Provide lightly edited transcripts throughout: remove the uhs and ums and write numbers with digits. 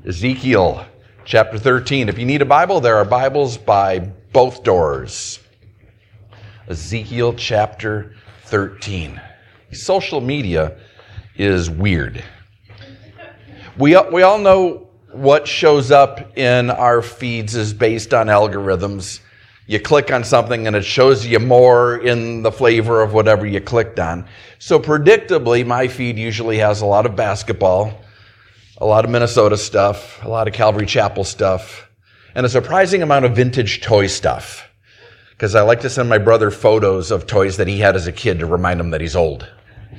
Ezekiel chapter 13. If you need a Bible, there are Bibles by both doors. Ezekiel chapter 13. Social media is weird. We all know what shows up in our feeds is based on algorithms. You click on something and it shows you more in the flavor of whatever you clicked on. So predictably, my feed usually has a lot of basketball, a lot of Minnesota stuff, a lot of Calvary Chapel stuff, and a surprising amount of vintage toy stuff. Because I like to send my brother photos of toys that he had as a kid to remind him that he's old.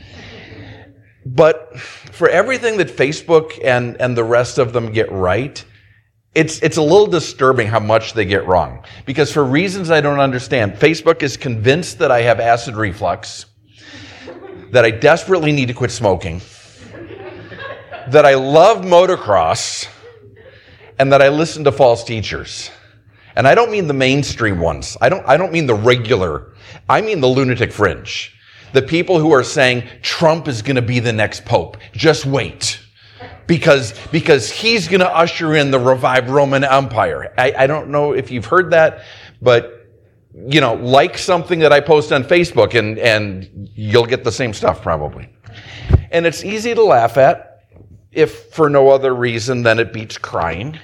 But for everything that Facebook and the rest of them get right, it's a little disturbing how much they get wrong. Because for reasons I don't understand, Facebook is convinced that I have acid reflux, that I desperately need to quit smoking, that I love motocross, and that I listen to false teachers. And I don't mean the mainstream ones. I don't mean the regular. I mean the lunatic fringe. The people who are saying Trump is going to be the next pope. Just wait. Because he's going to usher in the revived Roman Empire. I don't know if you've heard that, but like something that I post on Facebook and you'll get the same stuff probably. And it's easy to laugh at, if for no other reason than it beats crying.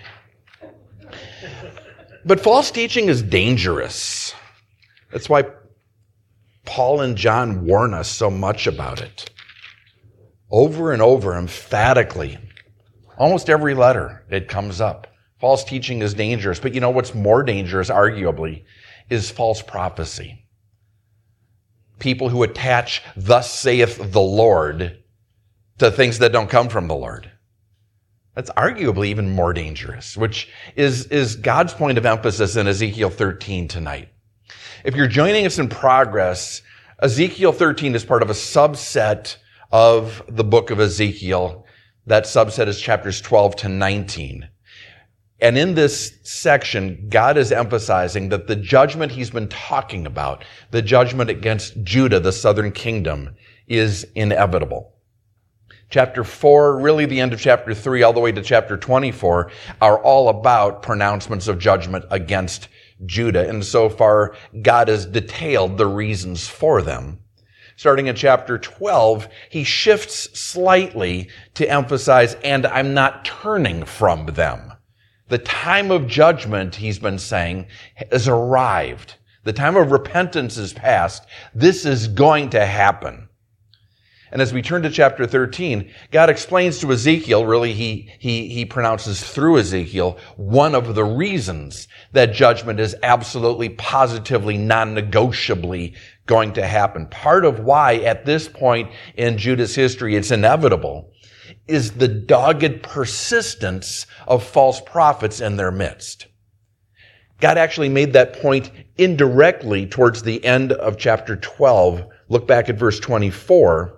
But false teaching is dangerous. That's why Paul and John warn us so much about it. Over and over, emphatically. Almost every letter, it comes up. False teaching is dangerous. But what's more dangerous, arguably, is false prophecy. People who attach, "Thus saith the Lord," to things that don't come from the Lord. That's arguably even more dangerous, which is God's point of emphasis in Ezekiel 13 tonight. If you're joining us in progress, Ezekiel 13 is part of a subset of the book of Ezekiel. That subset is chapters 12 to 19. And in this section, God is emphasizing that the judgment he's been talking about, the judgment against Judah, the southern kingdom, is inevitable. Chapter 4, really the end of chapter 3, all the way to chapter 24, are all about pronouncements of judgment against Judah. And so far, God has detailed the reasons for them. Starting in chapter 12, he shifts slightly to emphasize, "And I'm not turning from them." The time of judgment, he's been saying, has arrived. The time of repentance is past. This is going to happen. And as we turn to chapter 13, God explains to Ezekiel, really he pronounces through Ezekiel, one of the reasons that judgment is absolutely, positively, non-negotiably going to happen. Part of why at this point in Judah's history it's inevitable is the dogged persistence of false prophets in their midst. God actually made that point indirectly towards the end of chapter 12. Look back at verse 24.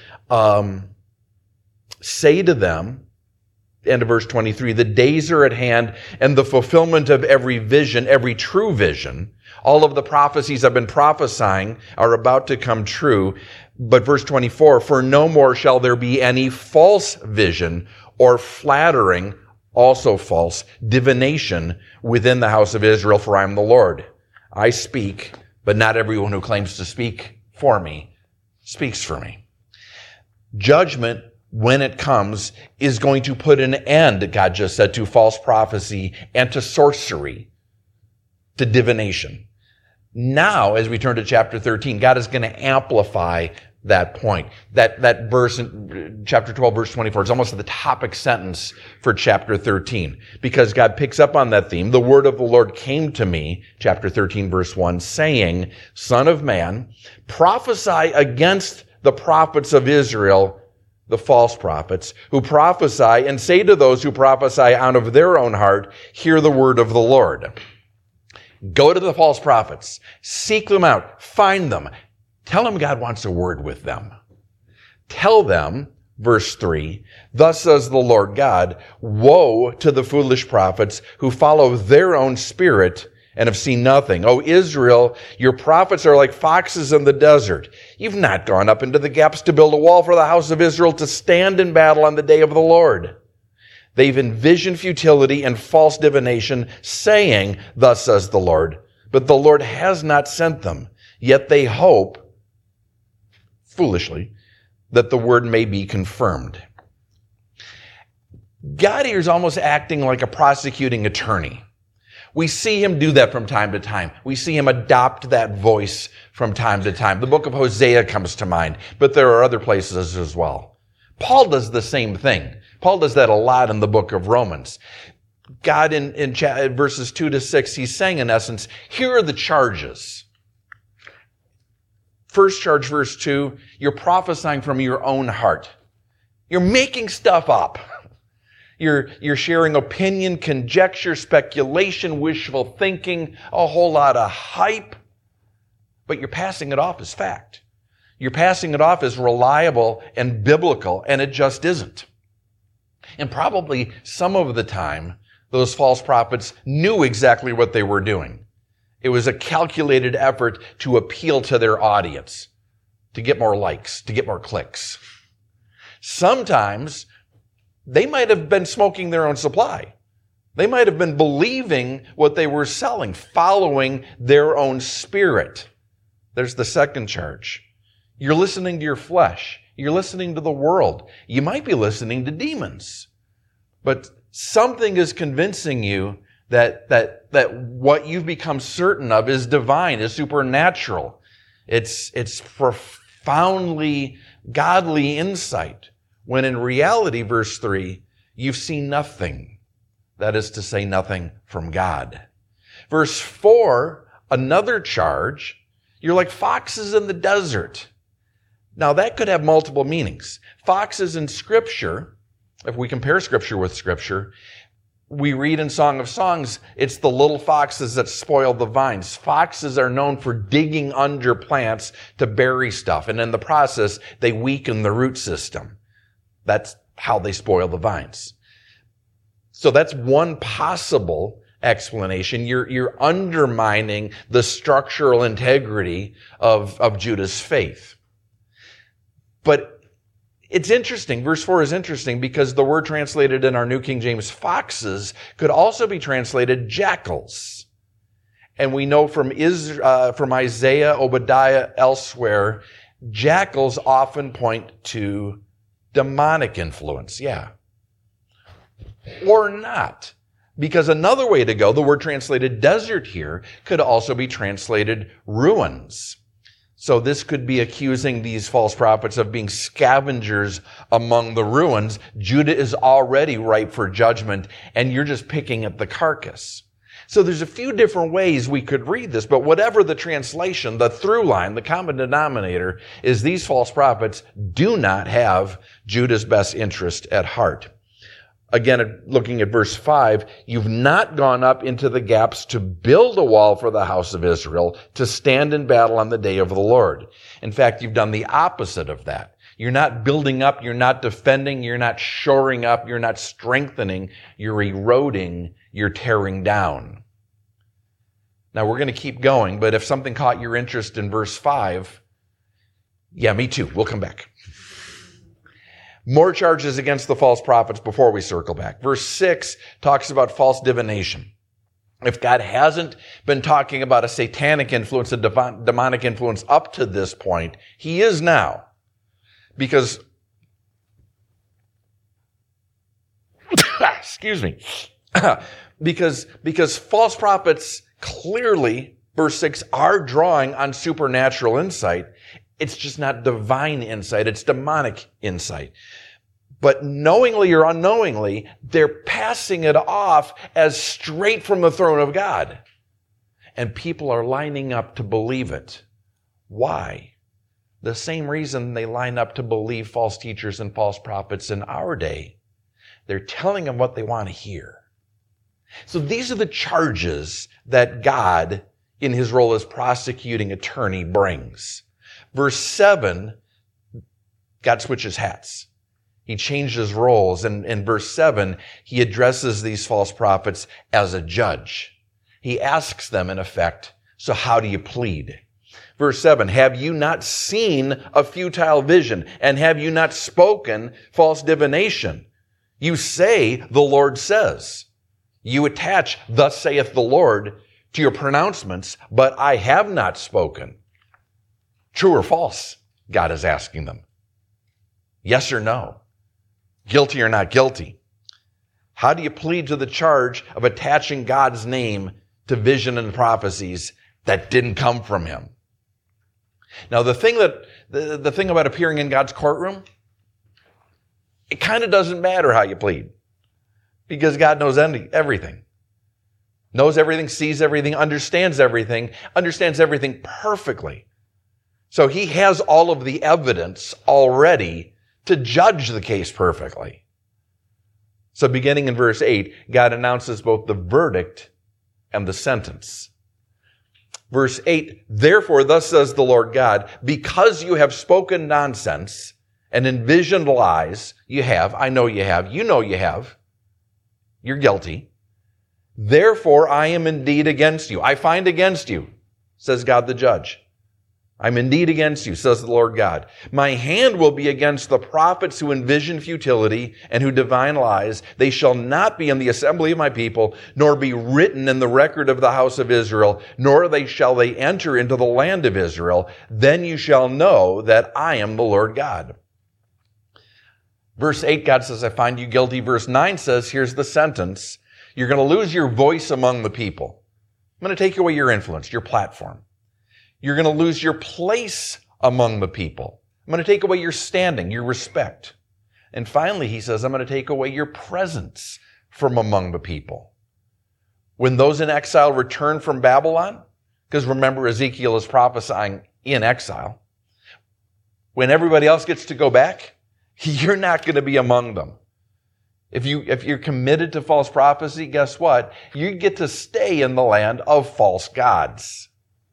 Say to them, end of verse 23, "The days are at hand and the fulfillment of every vision, every true vision." All of the prophecies I've been prophesying are about to come true. But verse 24, "For no more shall there be any false vision or flattering," also false, "divination within the house of Israel, for I am the Lord. I speak, but not everyone who claims to speak for me speaks for me." Judgment, when it comes, is going to put an end, God just said, to false prophecy and to sorcery, to divination. Now, as we turn to chapter 13, God is going to amplify that point. That verse in chapter 12, verse 24, is almost the topic sentence for chapter 13, because God picks up on that theme. "The word of the Lord came to me," chapter 13, verse 1, saying, "Son of man, prophesy against the prophets of Israel," the false prophets, "who prophesy, and say to those who prophesy out of their own heart, hear the word of the Lord." Go to the false prophets. Seek them out. Find them. Tell them God wants a word with them. Tell them, verse 3, "Thus says the Lord God, woe to the foolish prophets who follow their own spirit and have seen nothing. O Israel, your prophets are like foxes in the desert. You've not gone up into the gaps to build a wall for the house of Israel to stand in battle on the day of the Lord. They've envisioned futility and false divination, saying, "Thus says the Lord." But the Lord has not sent them. Yet they hope, foolishly, that the word may be confirmed. God here is almost acting like a prosecuting attorney. We see him do that from time to time. We see him adopt that voice from time to time. The book of Hosea comes to mind, but there are other places as well. Paul does the same thing. Paul does that a lot in the book of Romans. God in verses 2 to 6, he's saying in essence, here are the charges. First charge, verse 2, you're prophesying from your own heart. You're making stuff up. You're sharing opinion, conjecture, speculation, wishful thinking, a whole lot of hype, but you're passing it off as fact. You're passing it off as reliable and biblical, and it just isn't. And probably some of the time, those false prophets knew exactly what they were doing. It was a calculated effort to appeal to their audience, to get more likes, to get more clicks. Sometimes they might have been smoking their own supply. They might have been believing what they were selling, following their own spirit. There's the second charge. You're listening to your flesh. You're listening to the world. You might be listening to demons. But something is convincing you that what you've become certain of is divine, is supernatural. It's profoundly godly insight. When in reality, verse 3, you've seen nothing. That is to say, nothing from God. Verse 4, another charge, you're like foxes in the desert. Now that could have multiple meanings. Foxes in Scripture, if we compare Scripture with Scripture, we read in Song of Songs, it's the little foxes that spoil the vines. Foxes are known for digging under plants to bury stuff, and in the process, they weaken the root system. That's how they spoil the vines. So that's one possible explanation. You're undermining the structural integrity of Judah's faith. But it's interesting. Verse 4 is interesting because the word translated in our New King James foxes could also be translated jackals. And we know from Isaiah, Obadiah, elsewhere, jackals often point to demonic influence, yeah. Or not. Because another way to go, the word translated desert here, could also be translated ruins. So this could be accusing these false prophets of being scavengers among the ruins. Judah is already ripe for judgment, and you're just picking at the carcass. So there's a few different ways we could read this, but whatever the translation, the through line, the common denominator is these false prophets do not have Judah's best interest at heart. Again, looking at verse 5, you've not gone up into the gaps to build a wall for the house of Israel, to stand in battle on the day of the Lord. In fact, you've done the opposite of that. You're not building up, you're not defending, you're not shoring up, you're not strengthening, you're eroding, you're tearing down. Now, we're going to keep going, but if something caught your interest in verse 5, yeah, me too. We'll come back. More charges against the false prophets before we circle back. Verse 6 talks about false divination. If God hasn't been talking about a satanic influence, a demonic influence up to this point, he is now. Because, excuse me, because false prophets clearly, verse 6, are drawing on supernatural insight. It's just not divine insight, it's demonic insight. But knowingly or unknowingly, they're passing it off as straight from the throne of God. And people are lining up to believe it. Why? The same reason they line up to believe false teachers and false prophets in our day. They're telling them what they want to hear. So these are the charges that God, in his role as prosecuting attorney, brings. Verse 7, God switches hats. He changes roles. And in verse 7, he addresses these false prophets as a judge. He asks them, in effect, so how do you plead? Verse 7, have you not seen a futile vision? And have you not spoken false divination? You say, the Lord says. You attach, thus saith the Lord, to your pronouncements, but I have not spoken. True or false? God is asking them. Yes or no? Guilty or not guilty? How do you plead to the charge of attaching God's name to vision and prophecies that didn't come from him? Now, the thing about appearing in God's courtroom, it kind of doesn't matter how you plead, because God knows everything. Knows everything, sees everything, understands everything perfectly. So he has all of the evidence already to judge the case perfectly. So beginning in verse 8, God announces both the verdict and the sentence. Verse 8, therefore, thus says the Lord God, because you have spoken nonsense and envisioned lies, I know you have, you're guilty. Therefore, I am indeed against you. I find against you, says God the judge. I'm indeed against you, says the Lord God. My hand will be against the prophets who envision futility and who divine lies. They shall not be in the assembly of my people, nor be written in the record of the house of Israel, nor shall they enter into the land of Israel. Then you shall know that I am the Lord God. Verse 8, God says, I find you guilty. Verse 9 says, here's the sentence. You're going to lose your voice among the people. I'm going to take away your influence, your platform. You're going to lose your place among the people. I'm going to take away your standing, your respect. And finally, he says, I'm going to take away your presence from among the people. When those in exile return from Babylon, because remember, Ezekiel is prophesying in exile, when everybody else gets to go back, you're not going to be among them. If you're committed to false prophecy, guess what? You get to stay in the land of false gods.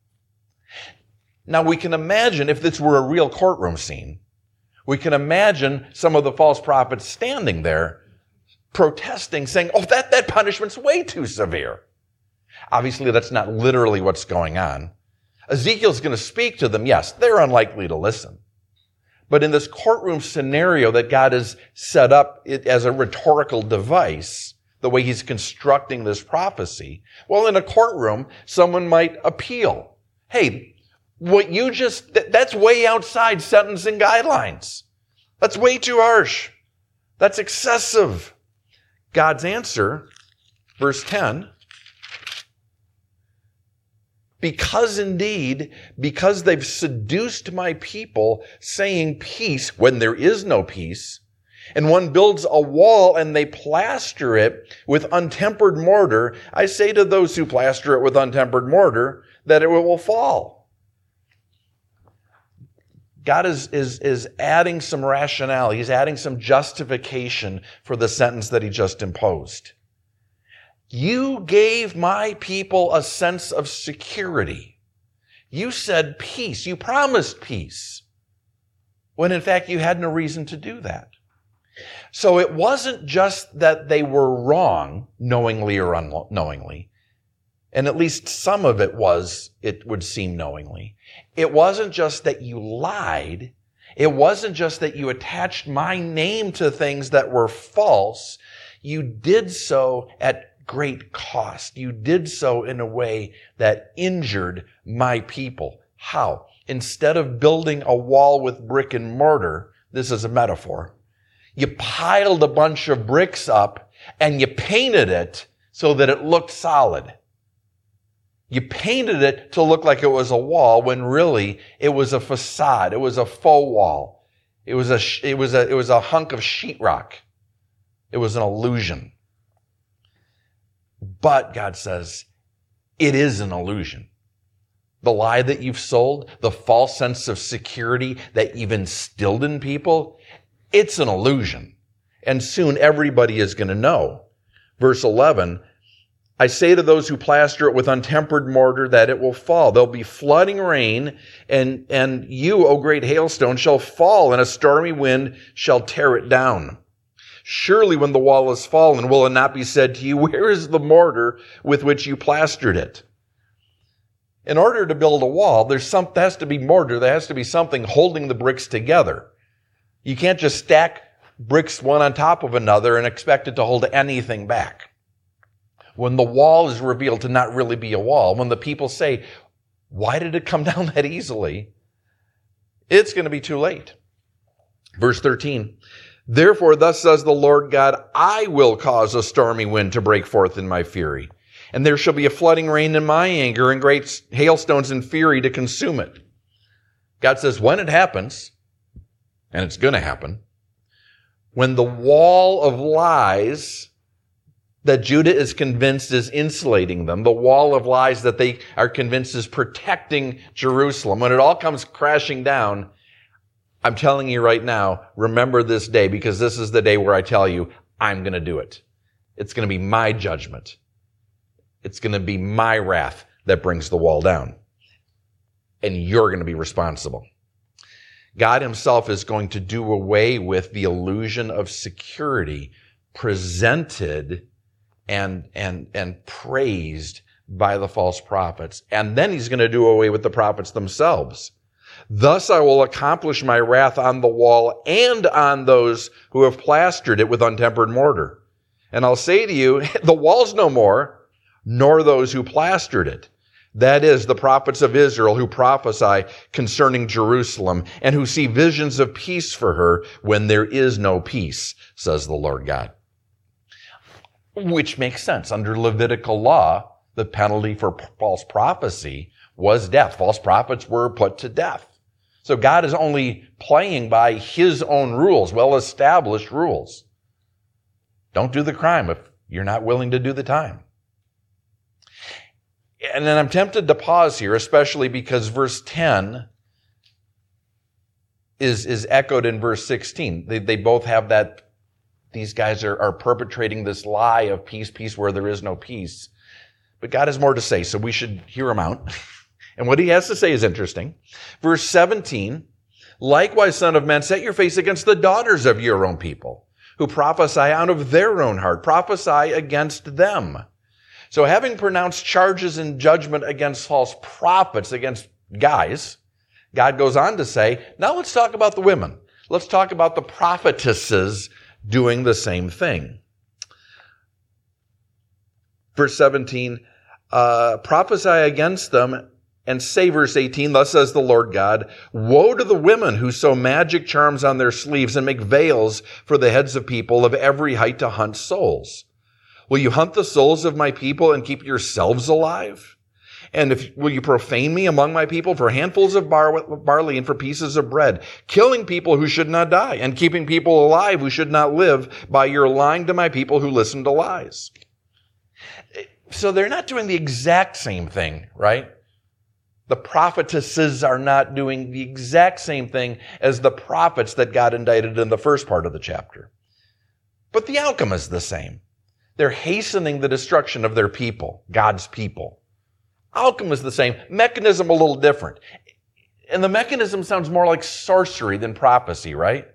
Now, we can imagine, if this were a real courtroom scene, we can imagine some of the false prophets standing there protesting, saying, oh, that punishment's way too severe. Obviously, that's not literally what's going on. Ezekiel's going to speak to them. Yes, they're unlikely to listen. But in this courtroom scenario that God has set up as a rhetorical device, the way he's constructing this prophecy, well, in a courtroom, someone might appeal. Hey, that's way outside sentencing guidelines. That's way too harsh. That's excessive. God's answer, verse 10, because they've seduced my people, saying peace when there is no peace, and one builds a wall and they plaster it with untempered mortar, I say to those who plaster it with untempered mortar that it will fall. God is adding some rationale. He's adding some justification for the sentence that he just imposed. You gave my people a sense of security. You said peace. You promised peace, when in fact you had no reason to do that. So it wasn't just that they were wrong, knowingly or unknowingly, and at least some of it would seem knowingly. It wasn't just that you lied. It wasn't just that you attached my name to things that were false. You did so at great cost. You did so in a way that injured my people. How? Instead of building a wall with brick and mortar, this is a metaphor, you piled a bunch of bricks up and you painted it so that it looked solid. You painted it to look like it was a wall when really it was a facade. It was a faux wall. It was a hunk of sheetrock. It was an illusion. But God says, it is an illusion. The lie that you've sold, the false sense of security that you've instilled in people, it's an illusion. And soon everybody is going to know. Verse 11, I say to those who plaster it with untempered mortar that it will fall. There'll be flooding rain, and you, O great hailstone, shall fall, and a stormy wind shall tear it down. Surely when the wall is fallen, will it not be said to you, where is the mortar with which you plastered it? In order to build a wall, there has to be mortar. There has to be something holding the bricks together. You can't just stack bricks one on top of another and expect it to hold anything back. When the wall is revealed to not really be a wall, when the people say, why did it come down that easily? It's going to be too late. Verse 13, therefore, thus says the Lord God, I will cause a stormy wind to break forth in my fury, and there shall be a flooding rain in my anger and great hailstones in fury to consume it. God says when it happens, and it's going to happen, when the wall of lies that Judah is convinced is insulating them, the wall of lies that they are convinced is protecting Jerusalem, when it all comes crashing down, I'm telling you right now, remember this day, because this is the day where I tell you, I'm going to do it. It's going to be my judgment. It's going to be my wrath that brings the wall down. And you're going to be responsible. God himself is going to do away with the illusion of security presented and praised by the false prophets. And then he's going to do away with the prophets themselves. Thus I will accomplish my wrath on the wall and on those who have plastered it with untempered mortar. And I'll say to you, the wall's no more, nor those who plastered it. That is, the prophets of Israel who prophesy concerning Jerusalem and who see visions of peace for her when there is no peace, says the Lord God. Which makes sense. Under Levitical law, the penalty for false prophecy was death. False prophets were put to death. So God is only playing by his own rules, well-established rules. Don't do the crime if you're not willing to do the time. And then I'm tempted to pause here, especially because verse 10 is echoed in verse 16. They both have that, these guys are perpetrating this lie of peace, peace where there is no peace. But God has more to say, so we should hear him out. And what he has to say is interesting. Verse 17, likewise, son of man, set your face against the daughters of your own people, who prophesy out of their own heart. Prophesy against them. So having pronounced charges in judgment against false prophets, against guys, God goes on to say, now let's talk about the women. Let's talk about the prophetesses doing the same thing. Verse 17, prophesy against them and say, verse 18, thus says the Lord God, woe to the women who sew magic charms on their sleeves and make veils for the heads of people of every height to hunt souls. Will you hunt the souls of my people and keep yourselves alive? And will you profane me among my people for handfuls of barley and for pieces of bread, killing people who should not die and keeping people alive who should not live by your lying to my people who listen to lies? So they're not doing the exact same thing, right? The prophetesses are not doing the exact same thing as the prophets that God indicted in the first part of the chapter. But the outcome is the same. They're hastening the destruction of their people, God's people. Outcome is the same. Mechanism a little different. And the mechanism sounds more like sorcery than prophecy, right?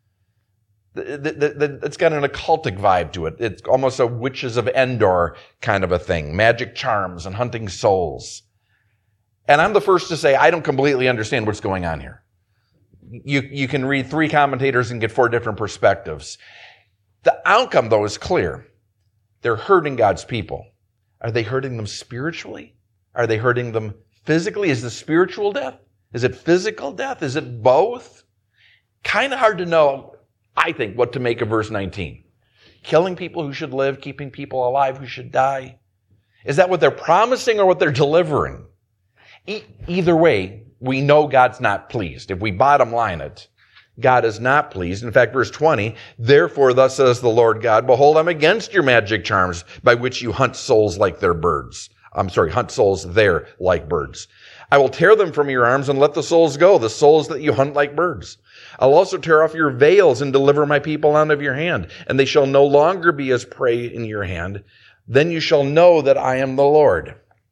It's got an occultic vibe to it. It's almost a Witches of Endor kind of a thing. Magic charms and hunting souls. And I'm the first to say I don't completely understand what's going on here. You can read 3 commentators and get 4 different perspectives. The outcome, though, is clear. They're hurting God's people. Are they hurting them spiritually? Are they hurting them physically? Is it spiritual death? Is it physical death? Is it both? Kind of hard to know, I think, what to make of verse 19. Killing people who should live, keeping people alive who should die. Is that what they're promising or what they're delivering? Either way, we know God's not pleased. If we bottom line it, God is not pleased. In fact, verse 20, therefore, thus says the Lord God, behold, I'm against your magic charms by which you hunt souls like their birds. Hunt souls there like birds. I will tear them from your arms and let the souls go, the souls that you hunt like birds. I'll also tear off your veils and deliver my people out of your hand, and they shall no longer be as prey in your hand. Then you shall know that I am the Lord.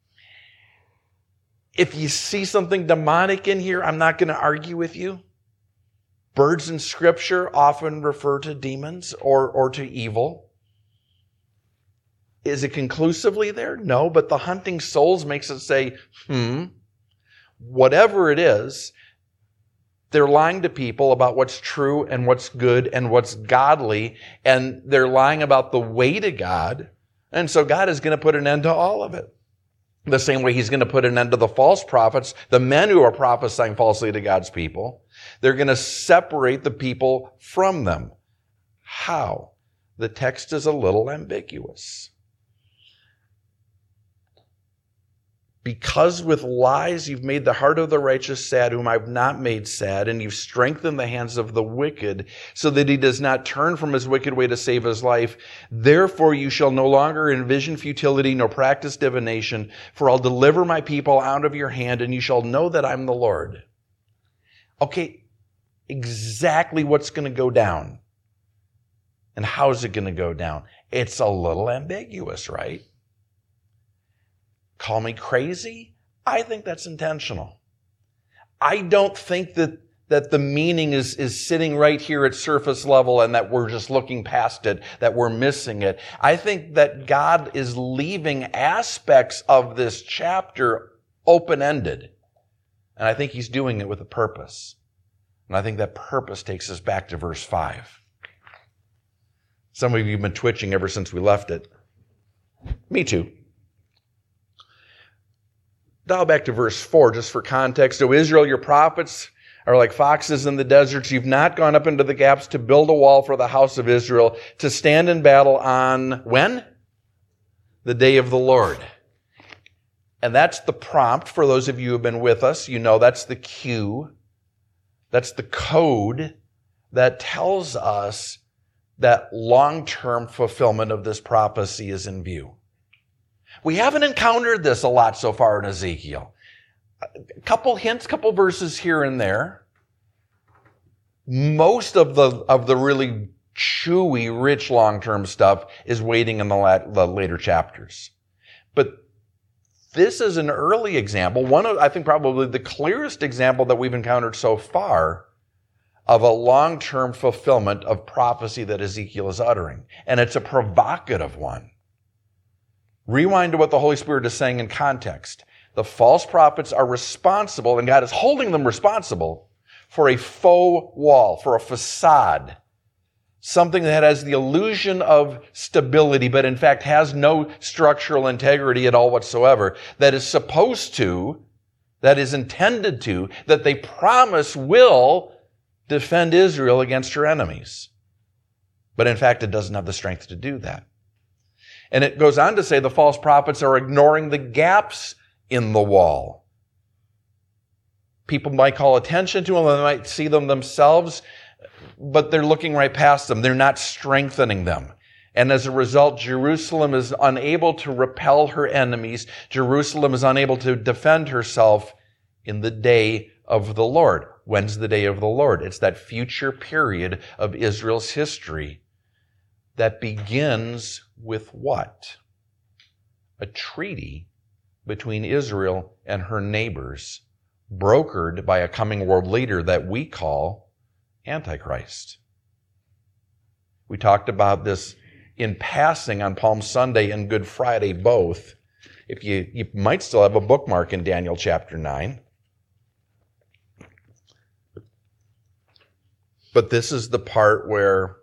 If you see something demonic in here, I'm not going to argue with you. Birds in Scripture often refer to demons or to evil. Is it conclusively there? No, but the hunting souls makes it say, whatever it is, They're lying to people about what's true and what's good and what's godly, and they're lying about the way to God. And so God is going to put an end to all of it. The same way he's going to put an end to the false prophets, the men who are prophesying falsely to God's people. They're going to separate the people from them. How? The text is a little ambiguous. Because with lies you've made the heart of the righteous sad, whom I've not made sad, and you've strengthened the hands of the wicked, so that he does not turn from his wicked way to save his life. Therefore you shall no longer envision futility, nor practice divination, for I'll deliver my people out of your hand, and you shall know that I'm the Lord. Okay, exactly what's going to go down. And how's it going to go down? It's a little ambiguous, right? Call me crazy? I think that's intentional. I don't think that the meaning is sitting right here at surface level and that we're just looking past it, that we're missing it. I think that God is leaving aspects of this chapter open-ended. And I think he's doing it with a purpose. And I think that purpose takes us back to verse 5. Some of you have been twitching ever since we left it. Me too. Dial back to verse 4 just for context. O Israel, your prophets are like foxes in the deserts. You've not gone up into the gaps to build a wall for the house of Israel, to stand in battle on when? The day of the Lord. And that's the prompt for those of you who have been with us. You know that's the cue. That's the code that tells us that long-term fulfillment of this prophecy is in view. We haven't encountered this a lot so far in Ezekiel. A couple hints, couple verses here and there. Most of the really chewy, rich long-term stuff is waiting in the later chapters. But this is an early example, one of, I think, probably the clearest example that we've encountered so far of a long-term fulfillment of prophecy that Ezekiel is uttering. And it's a provocative one. Rewind to what the Holy Spirit is saying in context. The false prophets are responsible, and God is holding them responsible for a faux wall, for a facade. Something that has the illusion of stability, but in fact has no structural integrity at all whatsoever. That is supposed to, that is intended to, that they promise will defend Israel against her enemies. But in fact, it doesn't have the strength to do that. And it goes on to say the false prophets are ignoring the gaps in the wall. People might call attention to them, they might see them themselves, but they're looking right past them. They're not strengthening them. And as a result, Jerusalem is unable to repel her enemies. Jerusalem is unable to defend herself in the day of the Lord. When's the day of the Lord? It's that future period of Israel's history that begins with what? A treaty between Israel and her neighbors, brokered by a coming world leader that we call Antichrist. We talked about this in passing on Palm Sunday and Good Friday both. If you might still have a bookmark in Daniel chapter 9. But this is the part where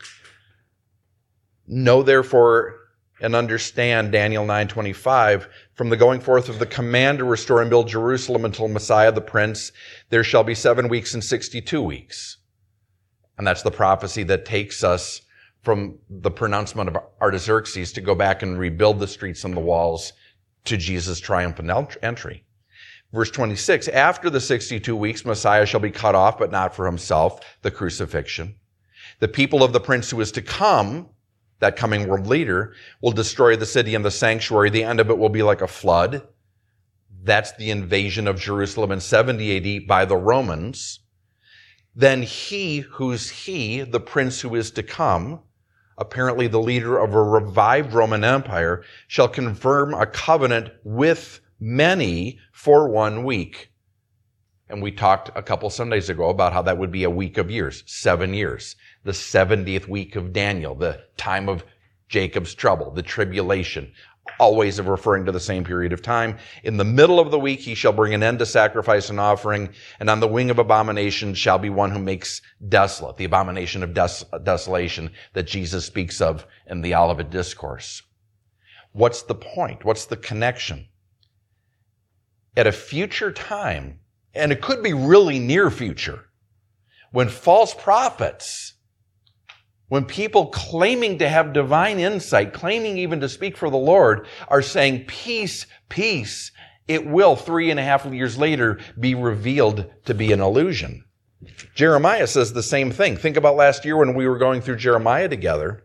know therefore and understand Daniel 9:25, from the going forth of the command to restore and build Jerusalem until Messiah the Prince, there shall be 7 weeks and 62 weeks. And that's the prophecy that takes us from the pronouncement of Artaxerxes to go back and rebuild the streets and the walls to Jesus' triumphant entry. Verse 26, after the 62 weeks, Messiah shall be cut off, but not for himself, the crucifixion. The people of the prince who is to come, that coming world leader, will destroy the city and the sanctuary. The end of it will be like a flood. That's the invasion of Jerusalem in 70 AD by the Romans. Then the prince who is to come, apparently the leader of a revived Roman Empire, shall confirm a covenant with many for 1 week. And we talked a couple Sundays ago about how that would be a week of years, 7 years. The 70th week of Daniel, the time of Jacob's trouble, the tribulation. always of referring to the same period of time. In the middle of the week, he shall bring an end to sacrifice and offering, and on the wing of abomination shall be one who makes desolate, the abomination of desolation that Jesus speaks of in the Olivet Discourse. What's the point? What's the connection? At a future time, and it could be really near future, when false prophets, when people claiming to have divine insight, claiming even to speak for the Lord, are saying, peace, peace, it will 3.5 years later be revealed to be an illusion. Jeremiah says the same thing. Think about last year when we were going through Jeremiah together.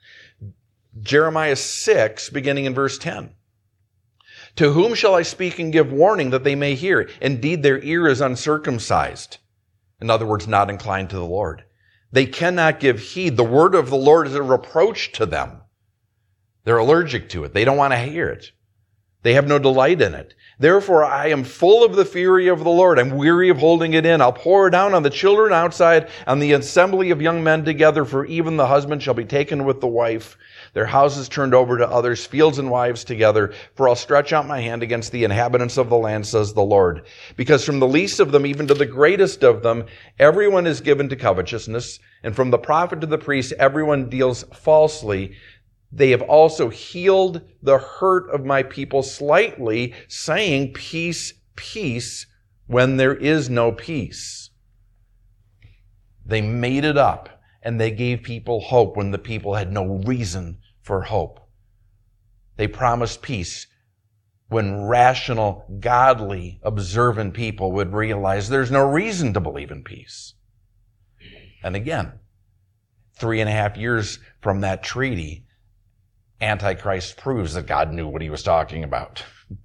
Jeremiah 6, beginning in verse 10. To whom shall I speak and give warning that they may hear? Indeed, their ear is uncircumcised. In other words, not inclined to the Lord. They cannot give heed. The word of the Lord is a reproach to them. They're allergic to it. They don't want to hear it. They have no delight in it. Therefore, I am full of the fury of the Lord. I'm weary of holding it in. I'll pour it down on the children outside, on the assembly of young men together, for even the husband shall be taken with the wife, their houses turned over to others, fields and wives together. For I'll stretch out my hand against the inhabitants of the land, says the Lord. Because from the least of them, even to the greatest of them, everyone is given to covetousness. And from the prophet to the priest, everyone deals falsely. They have also healed the hurt of my people slightly, saying, peace, peace, when there is no peace. They made it up, and they gave people hope when the people had no reason for hope. They promised peace when rational, godly, observant people would realize there's no reason to believe in peace. And again, 3.5 years from that treaty, Antichrist proves that God knew what he was talking about.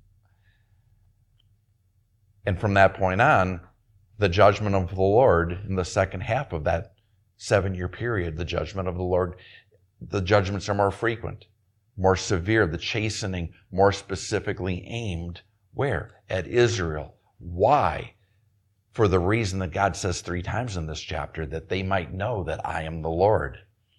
And from that point on, the judgment of the Lord in the second half of that 7-year period, the judgment of the Lord, the judgments are more frequent, more severe, the chastening more specifically aimed where? At Israel. Why? For the reason that God says 3 times in this chapter, that they might know that I am the Lord.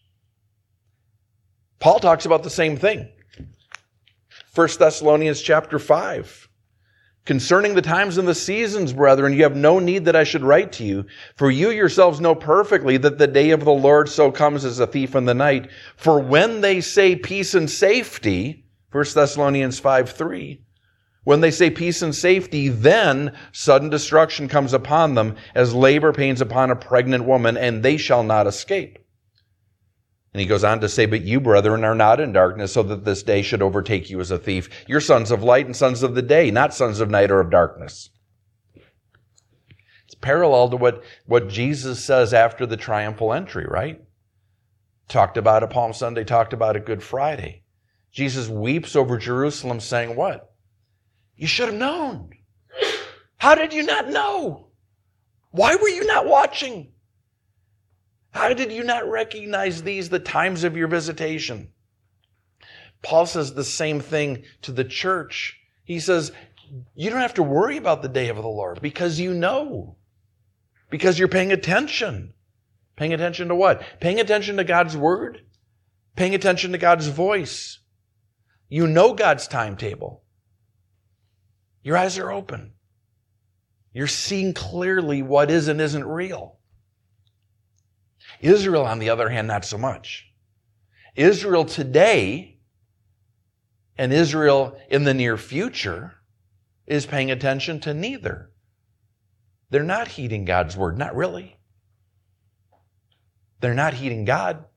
Paul talks about the same thing. 1 Thessalonians chapter 5. Concerning the times and the seasons, brethren, you have no need that I should write to you, for you yourselves know perfectly that the day of the Lord so comes as a thief in the night. For when they say peace and safety, 1 Thessalonians 5:3, when they say peace and safety, then sudden destruction comes upon them as labor pains upon a pregnant woman, and they shall not escape. And he goes on to say, but you, brethren, are not in darkness, so that this day should overtake you as a thief. You're sons of light and sons of the day, not sons of night or of darkness. It's parallel to what Jesus says after the triumphal entry, right? Talked about it Palm Sunday, talked about it Good Friday. Jesus weeps over Jerusalem saying what? You should have known. How did you not know? Why were you not watching? How did you not recognize these, the times of your visitation? Paul says the same thing to the church. He says, you don't have to worry about the day of the Lord because you know. Because you're paying attention. Paying attention to what? Paying attention to God's word. Paying attention to God's voice. You know God's timetable. Your eyes are open. You're seeing clearly what is and isn't real. Israel, on the other hand, not so much. Israel today and Israel in the near future is paying attention to neither. They're not heeding God's word, not really. They're not heeding God.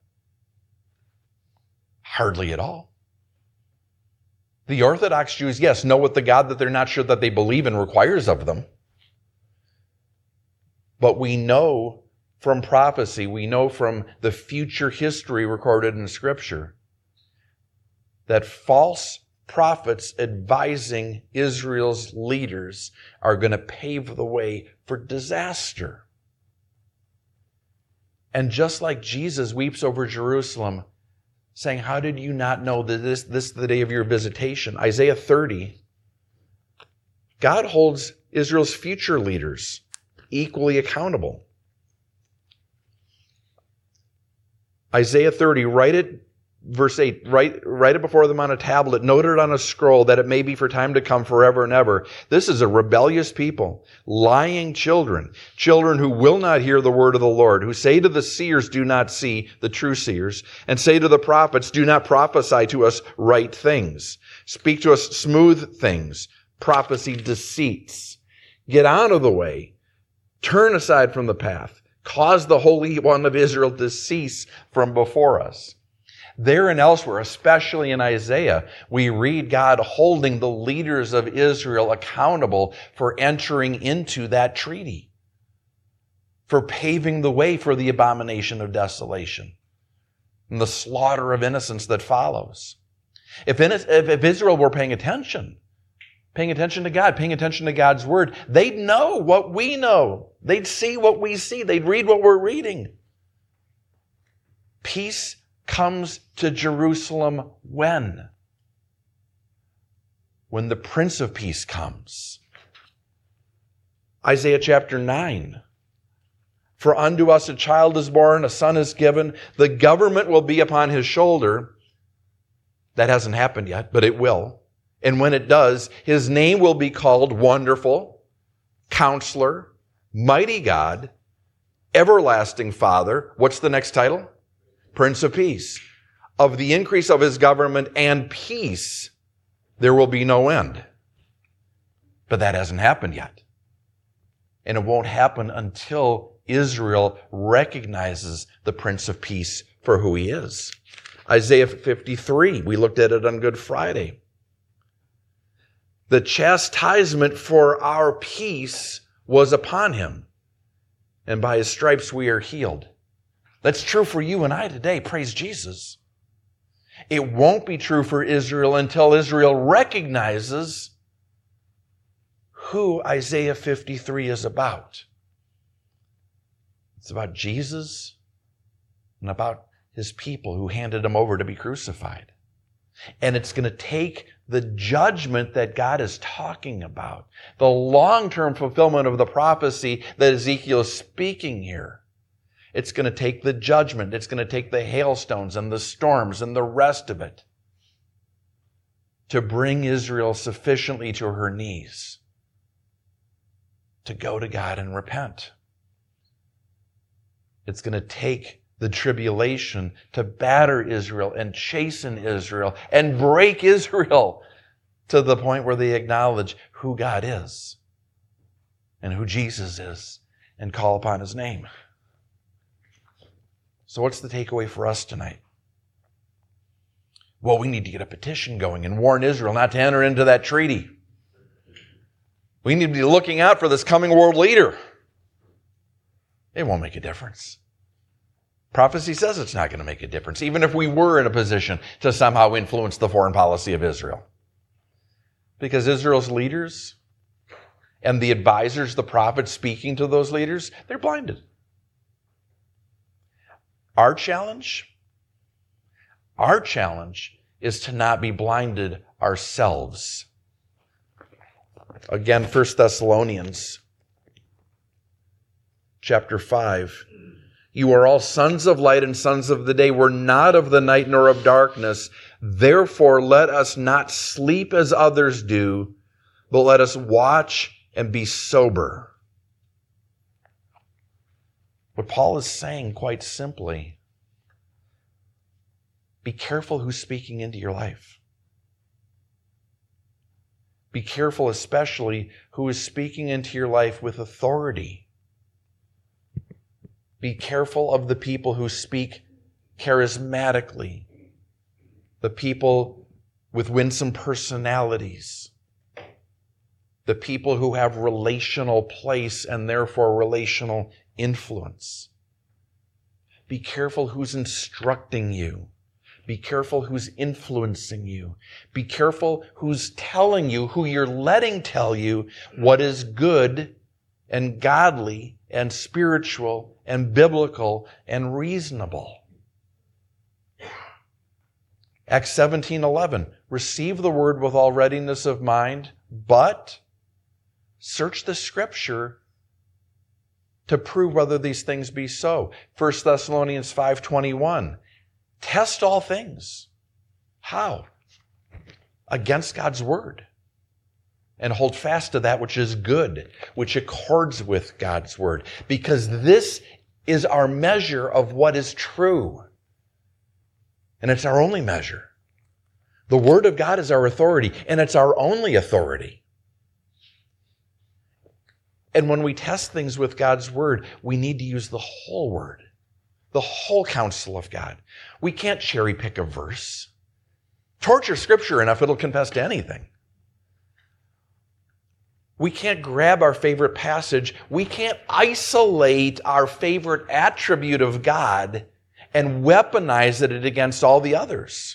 Hardly at all. The Orthodox Jews, yes, know what the God that they're not sure that they believe in requires of them. But we know from prophecy, we know from the future history recorded in Scripture that false prophets advising Israel's leaders are going to pave the way for disaster. And just like Jesus weeps over Jerusalem, saying, how did you not know that this is the day of your visitation? Isaiah 30, God holds Israel's future leaders equally accountable. Isaiah 30, write it Verse 8, write it before them on a tablet, note it on a scroll, that it may be for time to come forever and ever. This is a rebellious people, lying children, children who will not hear the word of the Lord, who say to the seers, do not see, the true seers, and say to the prophets, do not prophesy to us right things. Speak to us smooth things, prophecy deceits. Get out of the way. Turn aside from the path. Cause the Holy One of Israel to cease from before us. There and elsewhere, especially in Isaiah, we read God holding the leaders of Israel accountable for entering into that treaty, for paving the way for the abomination of desolation and the slaughter of innocents that follows. If Israel were paying attention to God, paying attention to God's word, they'd know what we know. They'd see what we see. They'd read what we're reading. Peace comes to Jerusalem when? When the Prince of Peace comes. Isaiah chapter 9. For unto us a child is born, a son is given, the government will be upon his shoulder. That hasn't happened yet, but it will. And when it does, his name will be called Wonderful, Counselor, Mighty God, Everlasting Father. What's the next title? Prince of Peace. Of the increase of his government and peace, there will be no end. But that hasn't happened yet. And it won't happen until Israel recognizes the Prince of Peace for who he is. Isaiah 53, we looked at it on Good Friday. The chastisement for our peace was upon him, and by his stripes we are healed. That's true for you and I today. Praise Jesus. It won't be true for Israel until Israel recognizes who Isaiah 53 is about. It's about Jesus and about his people who handed him over to be crucified. And it's going to take the judgment that God is talking about, the long-term fulfillment of the prophecy that Ezekiel is speaking here. It's going to take the judgment. It's going to take the hailstones and the storms and the rest of it to bring Israel sufficiently to her knees to go to God and repent. It's going to take the tribulation to batter Israel and chasten Israel and break Israel to the point where they acknowledge who God is and who Jesus is and call upon his name. So what's the takeaway for us tonight? Well, we need to get a petition going and warn Israel not to enter into that treaty. We need to be looking out for this coming world leader. It won't make a difference. Prophecy says it's not going to make a difference, even if we were in a position to somehow influence the foreign policy of Israel. Because Israel's leaders and the advisors, the prophets speaking to those leaders, they're blinded. Our challenge is to not be blinded ourselves. Again, 1 Thessalonians chapter 5. You are all sons of light and sons of the day. We're not of the night nor of darkness. Therefore, let us not sleep as others do, but let us watch and be sober. What Paul is saying quite simply, be careful who's speaking into your life. Be careful especially who is speaking into your life with authority. Be careful of the people who speak charismatically, the people with winsome personalities, the people who have relational place and therefore relational influence. Be careful who's instructing you. Be careful who's influencing you. Be careful who's telling you, who you're letting tell you what is good and godly and spiritual and biblical and reasonable. Acts 17:11, receive the word with all readiness of mind, but search the scripture to prove whether these things be so. 1 Thessalonians 5:21, Test all things. How? Against God's word. And hold fast to that which is good, which accords with God's word. Because this is our measure of what is true. And it's our only measure. The word of God is our authority, and it's our only authority. And when we test things with God's word, we need to use the whole word, the whole counsel of God. We can't cherry pick a verse. Torture Scripture enough, it'll confess to anything. We can't grab our favorite passage. We can't isolate our favorite attribute of God and weaponize it against all the others.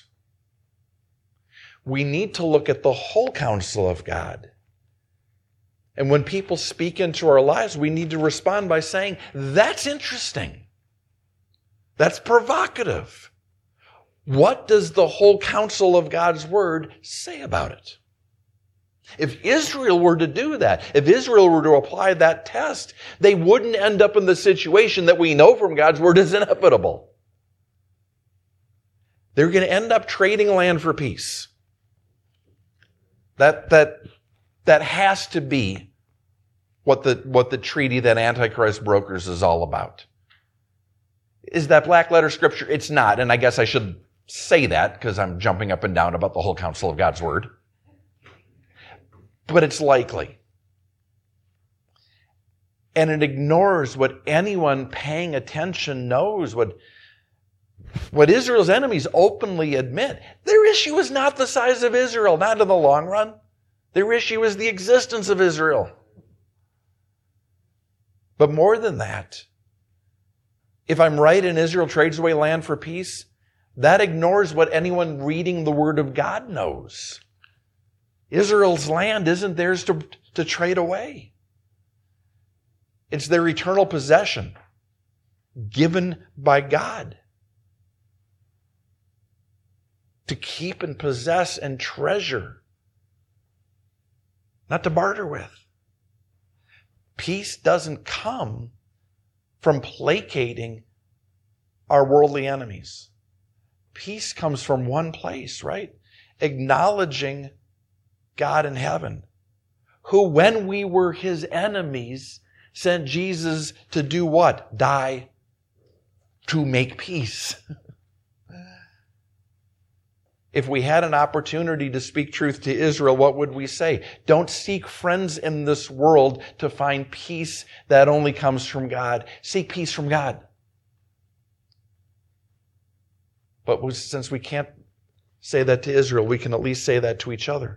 We need to look at the whole counsel of God. And when people speak into our lives, we need to respond by saying, that's interesting. That's provocative. What does the whole counsel of God's word say about it? If Israel were to do that, if Israel were to apply that test, they wouldn't end up in the situation that we know from God's word is inevitable. They're going to end up trading land for peace. That has to be what the treaty that Antichrist brokers is all about. Is that black letter Scripture? It's not, and I guess I should say that because I'm jumping up and down about the whole counsel of God's word. But it's likely. And it ignores what anyone paying attention knows, what Israel's enemies openly admit. Their issue is not the size of Israel, not in the long run. Their issue is the existence of Israel. But more than that, if I'm right and Israel trades away land for peace, that ignores what anyone reading the Word of God knows. Israel's land isn't theirs to trade away. It's their eternal possession, given by God, to keep and possess and treasure, not to barter with. Peace doesn't come from placating our worldly enemies. Peace comes from one place, right? Acknowledging God in heaven, who, when we were his enemies, sent Jesus to do what? Die to make peace. If we had an opportunity to speak truth to Israel, what would we say? Don't seek friends in this world to find peace that only comes from God. Seek peace from God. But since we can't say that to Israel, we can at least say that to each other.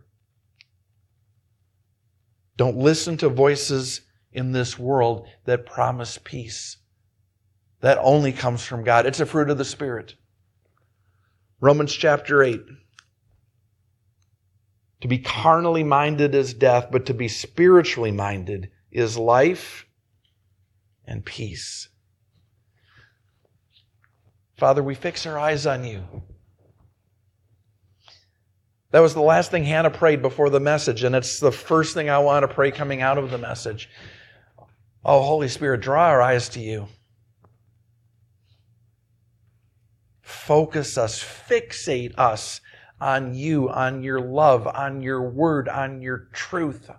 Don't listen to voices in this world that promise peace. That only comes from God. It's a fruit of the Spirit. Romans chapter 8. To be carnally minded is death, but to be spiritually minded is life and peace. Father, we fix our eyes on you. That was the last thing Hannah prayed before the message, and it's the first thing I want to pray coming out of the message. Oh, Holy Spirit, draw our eyes to you. Focus us, fixate us on you, on your love, on your word, on your truth.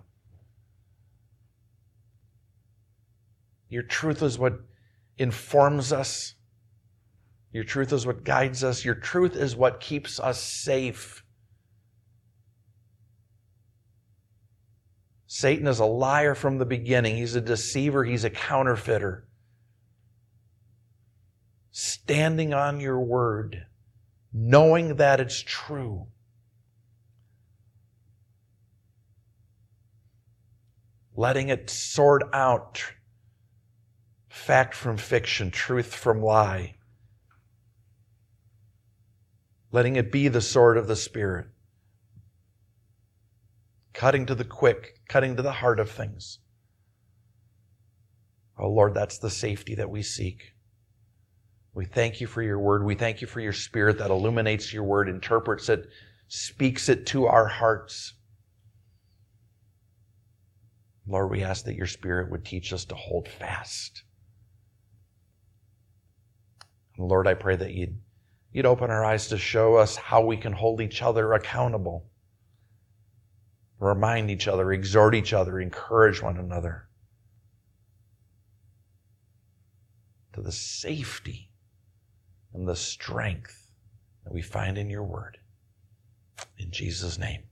Your truth is what informs us. Your truth is what guides us. Your truth is what keeps us safe. Satan is a liar from the beginning. He's a deceiver. He's a counterfeiter. Standing on your word, knowing that it's true. Letting it sort out fact from fiction, truth from lie. Letting it be the sword of the Spirit. Cutting to the quick, cutting to the heart of things. Oh Lord, that's the safety that we seek. We thank you for your word. We thank you for your Spirit that illuminates your word, interprets it, speaks it to our hearts. Lord, we ask that your Spirit would teach us to hold fast. And Lord, I pray that you'd You'd open our eyes to show us how we can hold each other accountable, remind each other, exhort each other, encourage one another to the safety and the strength that we find in your word. In Jesus' name.